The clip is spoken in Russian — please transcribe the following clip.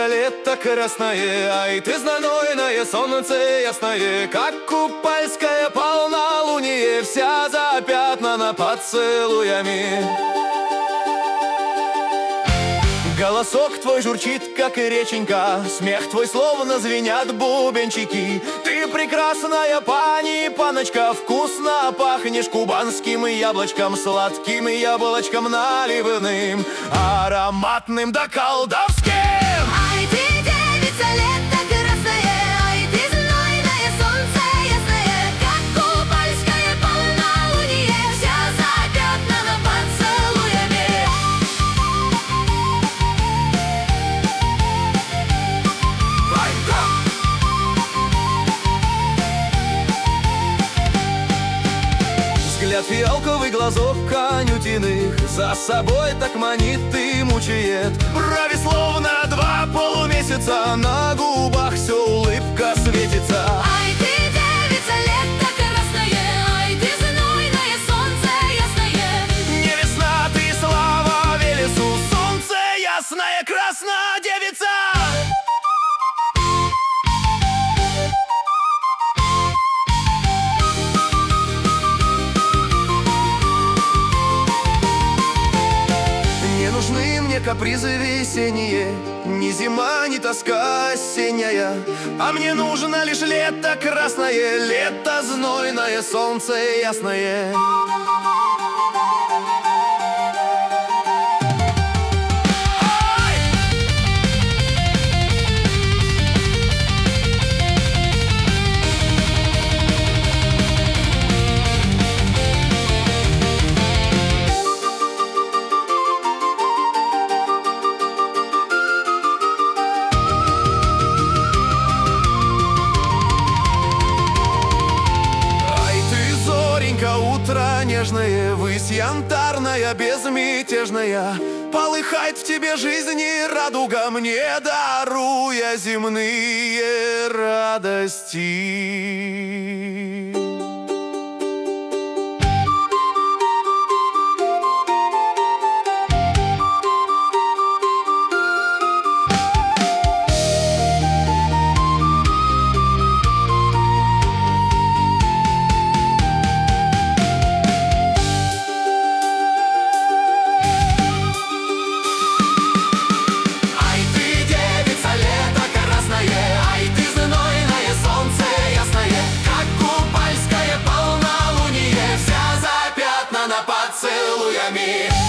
девица, лето красное, ай ты знойное, солнце ясное, как купальское полнолуние, вся запятнана поцелуями. Голосок твой журчит, как и реченька, смех твой словно звенят бубенчики. Ты прекрасная пани, паночка, вкусно пахнешь кубанским яблочком, сладким яблочком наливным, ароматным да колдовским. Ай ты девица, лето красное, ай ты знойное, солнце ясное, как купальское полнолуние, вся запятнана поцелуями. Взгляд фиалковый, глазок конютиных, за собой так манит и мучает. Брови словно два полумесяца, на губах все улыбка светится. Ай ты девица, лето красное, ай ты знойное, солнце ясное. Не весна ты, слава Велесу, солнце ясное, красная девица. Не нужны мне капризы весенние, ни зима, ни тоска осенняя, а мне нужно лишь лето красное, лето знойное, солнце ясное. Утро нежное, высь янтарная, безмятежная, полыхает в тебе жизнь и радуга, мне даруя земные радости. Поцелуями.